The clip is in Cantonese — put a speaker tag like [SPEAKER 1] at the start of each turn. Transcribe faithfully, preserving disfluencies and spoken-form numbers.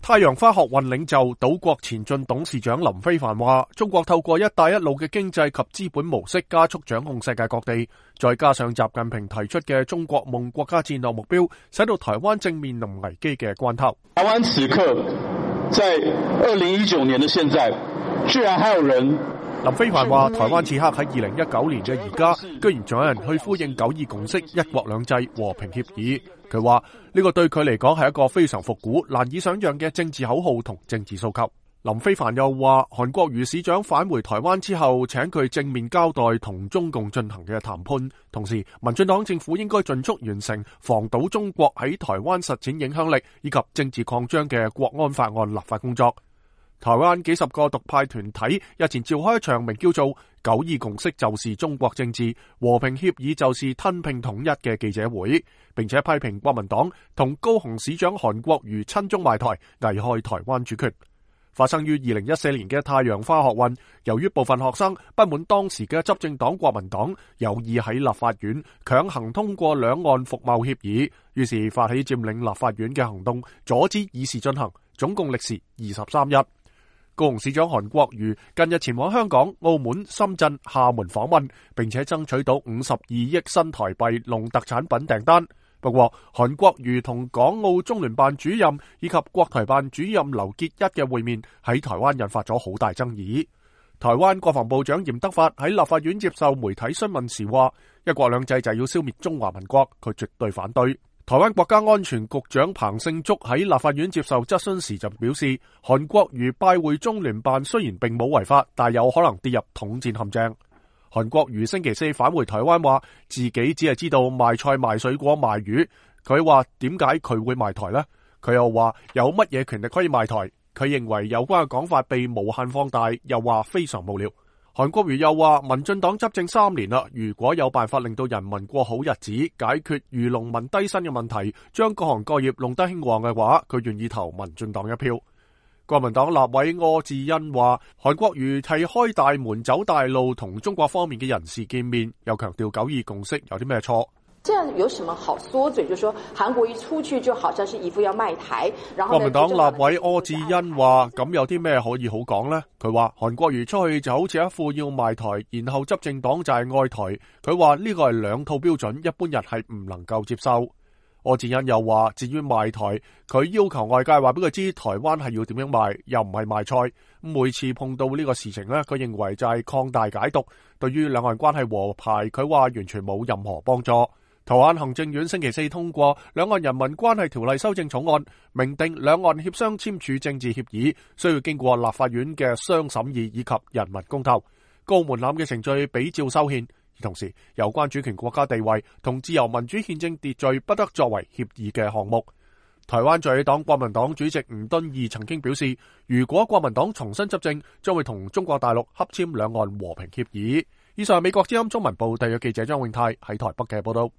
[SPEAKER 1] 太陽花學運領袖、島國前進董事長林飛帆話，中國透過一帶一路嘅經濟及資本模式加速掌控世界各地，再加上習近平提出嘅中國夢國家戰略目標，使到台灣正面臨危機嘅關頭。
[SPEAKER 2] 台灣此刻在二零一九年的現在，居然還有人。
[SPEAKER 1] 林飛帆話，台灣此刻喺二零一九年嘅而家，居然仲有人去呼應九二共識、一國兩制、和平協議。佢話呢個對佢嚟講係一個非常復古、難以想象嘅政治口號同政治訴求。林飛帆又話，韓國瑜市長返回台灣之後，請佢正面交代同中共進行嘅談判，同時民進黨政府應該盡速完成防堵中國喺台灣實踐影響力以及政治擴張嘅國安法案立法工作。台灣幾十個獨派團體日前召開一場名叫做九二共識就是中國政治，和平協議就是吞併統一嘅記者會，並且批評國民黨同高雄市長韓國瑜親中賣台，危害台灣主權。發生於二零一四年嘅太陽花學運，由於部分學生不滿當時嘅執政黨國民黨有意喺立法院強行通過兩岸服貿協議，於是發起佔領立法院嘅行動，阻止議事進行，總共歷時二十三日。高雄市長韓國瑜近日前往香港、澳門、深圳、廈門訪問，並且爭取到五十二億新台幣農特產品訂單。不過，韓國瑜同港澳中聯辦主任以及國台辦主任劉結一嘅會面喺台灣引發咗好大爭議。台灣國防部長嚴德發喺立法院接受媒體詢問時話：一國兩制就要消滅中華民國，佢絕對反對。台灣國家安全局長彭勝竹喺立法院接受質詢時就表示，韓國瑜拜會中聯辦雖然並冇違法，但有可能跌入統戰陷阱。韓國瑜星期四返回台灣，話自己只係知道賣菜賣水果賣魚。佢話點解佢會賣台呢？佢又話有乜嘢權力可以賣台？佢認為有關嘅講法被無限放大，又話非常無聊。韓國瑜又話，民進黨執政三年啦，如果有辦法令到人民過好日子，解決漁農民低薪嘅問題，將各行各業弄得興旺嘅話，佢願意投民進黨一票。國民黨立委柯志恩話，韓國瑜係開大門走大路，同中國方面嘅人士見面，又強調九二共識有啲咩錯？
[SPEAKER 3] 這樣有什麼好說嘴？就是說韓國瑜出去就好像是一副要賣台。然後
[SPEAKER 1] 國民黨立委柯志恩話，咁有啲咩可以好講呢？佢話韓國瑜出去就好似一副要賣台，然後執政黨就係愛台。佢話呢個係兩套標準，一般人係唔能夠接受。柯志恩又話，至於賣台，佢要求外界話俾佢知台灣係要點樣賣，又唔係賣菜。每次碰到呢個事情呢，佢認為就係擴大解讀，對於兩岸關係和諧，佢話完全冇任何幫助。台灣行政院星期四通過《兩岸人民關係條例修正草案》，明定兩岸協商簽署政治協議需要經過立法院嘅雙審議以及人民公投，高門檻嘅程序比照修憲。同時，有關主權國家地位同自由民主憲政秩序不得作為協議嘅項目。台灣在野黨國民黨主席吳敦義曾經表示，如果國民黨重新執政，將會同中國大陸洽簽兩岸和平協議。以上係美國之音中文部特約記者張永泰喺台北嘅報道。